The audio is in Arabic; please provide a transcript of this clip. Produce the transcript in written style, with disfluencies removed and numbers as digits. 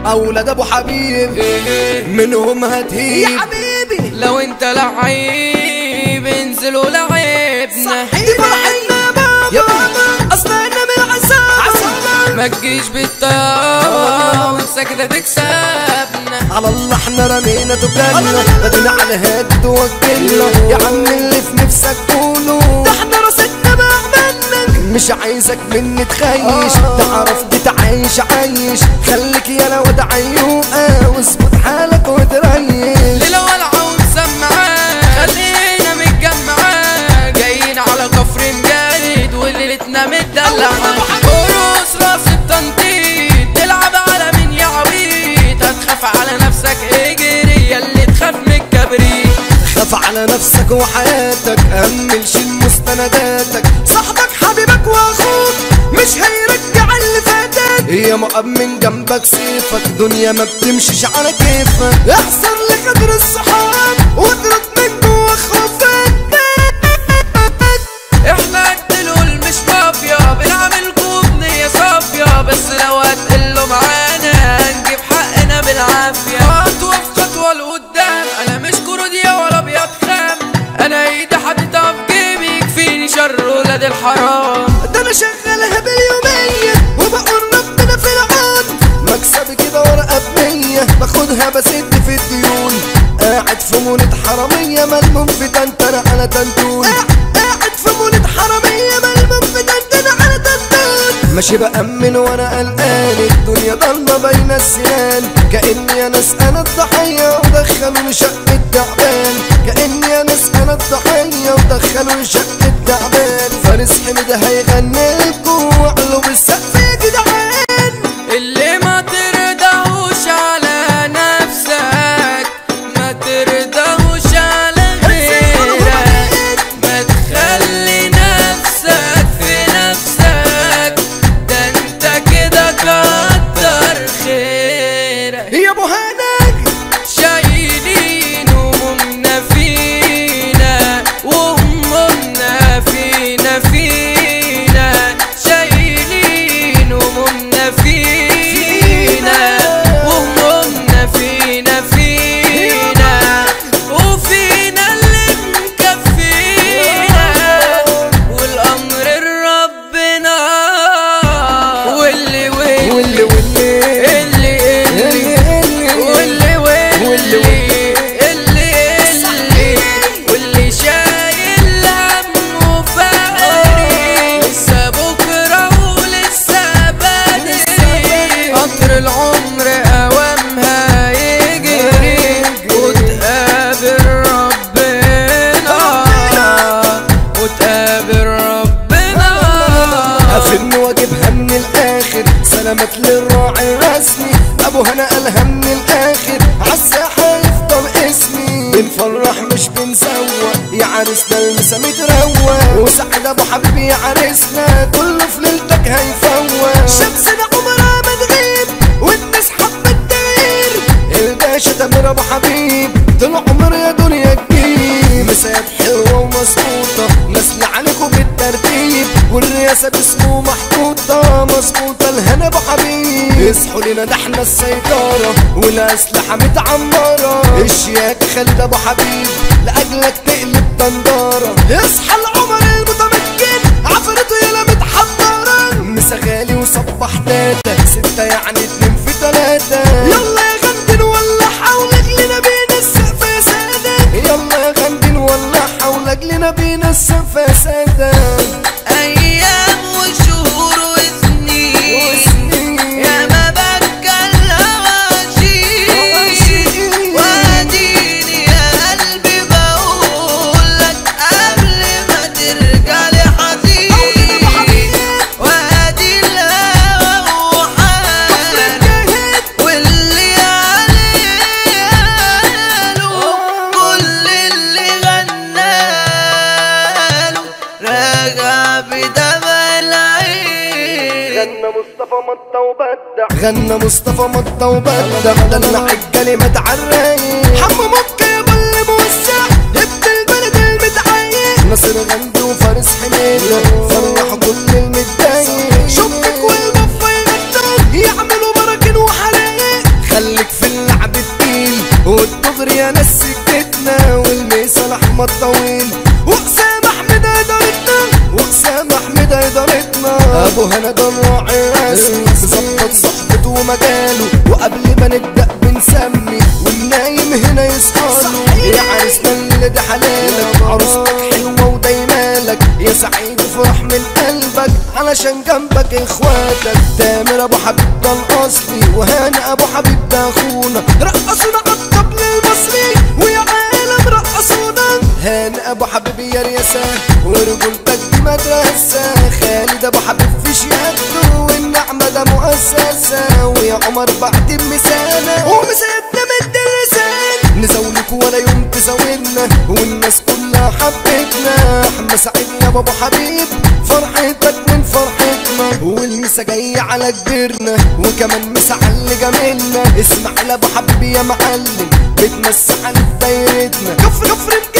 اولاد ابو حبيب منهم هتهيب يا حبيبي. لو انت لعيب انزل ولعبنا دي فرحتنا يا بابا، اصلنا من العصابة. ما تجيش بالطيارة والسكتة تكسبنا. على الله احنا رمينا تجارنا بدنا على هاد وكلنا يا عم اللي في نفسك قوله ده احنا راستنا بعملنا. مش عايزك مني تخيش تعرف تتعايش عايش خليك يا لو واد عيوقة واظبط حالك وتريش ليلة ولعة ومسمعة خلينا متجمعة جايين على كفر مجاهد وليلتنا متدلعة. قروس راس التنطيط تلعب على مين يا عويط هتخاف على نفسك اجري ياللي تخاف من الكبريت. خاف على نفسك وحياتك أمل شيل مستنداتك صاحبك حبيبك واخوك مش هيرجع اللي فاتك. يا مؤمن جنبك سيفك دنيا ما بتمشيش على كيفك احسن لقدر الصحاب واطرد من جوا خوفك. احنا قتلول مش مافيا بنعملكوا بنية صافية بس لو هتقلوا معانا هنجيب حقنا بالعافية. خطوة في خطوة لقدام انا مش كروديا ولا ابيض خام انا ايدي حاططها في جيبي يكفيني شر ولاد الحرام. ده انا شغالها باليومية وبقول ربنا في العون. مكسبي كده ورقة بمية باخدها بسد في الديون قاعد في مولد حرامية ملموم في تنتنة على تنتون قاعد في مولد حرامية ملموم في تنتنة على تنتون. ماشي بأمن وانا قلقان الدنيا ضلمة بين السنان كأني يا ناس انا الضحية ودخلوني شقة التعبان كأني يا ناس انا الضحية ودخلوني شقة التعبان. فارس حمد هيغني لكم وعلوا بالسقف يا جدعان. اللي ما ترضاهوش على نفسك ما ترضاهوش على غيرك ما تخلي نفسك في نفسك ده انت كده كتر خيرك. يا ابو هانك شايلين همومنا فينا وهمومنا فينا شايلين همومنا فينا وهمومنا فينا وفينا اللي مكفينا والامر لربنا واللي واللي واللي شايل هم وفقري لسه بكره ولسه بدري قطر العمر اوامها يجري وتقابل ربنا افن واجيبها من الاخر سلامات للراعي الرسمي ابو هنا قالها من الاخر عالساحه يفضل اسمي بنفرح مش بنسوق يا عرسنا المسا متروق وسعد ابو حبيبي يا عرسنا كله في ليلتك هيفوق. شمسنا عمرها ما تغيب والناس حبت تغير. الباشا تامر ابو حبيب طول عمر يا دنيا كبير مسات حلوه ومظبوطه نسل عليكم بالترتيب والرئاسه باسمه محطوطه مظبوطه الهنا ابو حبيب اصحوا لنا ده احنا السيطره والاسلحه متعمره الشياك خالد ابو حبيب لاجلك تقلب دنداره. اصحى العمر المتمكن عفرته يلا متحضره. مسا غالي وصبح تاتا 6 يعني 2 في 3 يلا يا غندن ولا حولك لنا بين السقف يا سادة. يلا يا غندن ولا حولك لنا بين السقف يا سادة. ايام وشهور وسنين يا ما بتكلم عشيق واديني يا قلبي بقولك قبل ما ترجع لي حزين وادي الهوى وحال واللي عليله كل اللي غناله راجع بدمع العين. غنى مصطفى مطة وبدع دلع الكلمات عالرايق حمو مكة يا بل موسع ابن البلد المتعايق. ناصر غندي وفارس حميدة فرحوا كل المتضايق. شبك والمفة يغطوا يعملوا براكن وحرايق. يا ناس سكتنا والميسال احمد طويل واسام احمد ادارتنا واسام احمد ادارتنا ابو هنا ده الراعي الرسمي مظبط صحبته ومجاله وقبل ما نبدا بنسمي والنايم هنا يصحاله يا عريسنا اللي ده حلالك عروستك حلوه ودايمالك يا سعيد افرح من قلبك علشان جنبك اخواتك تامر ابو حبيب ده الاصلي وهاني ابو حبيب ده اخونا رقصونا عالطبل المصري ويا عالم رقصونا هاني ابو حبيب يا رياسة ورجولتك دي مدرسة خالد ابو حبيب في شهادته والنعمة ده مؤسسة ويا عمر بعد مثالة ومسيرتنا مدرسان نزولك ولا يوم تزاولنا والناس كلها حبتنا احنا سعيد يا ابو حبيب فرحتك من فرحتنا والمسا جاي على كبرنا وكمان مسا على اللي جميلنا اسمع ابو حبيب يا معلم بتمسح على دايرتنا كفر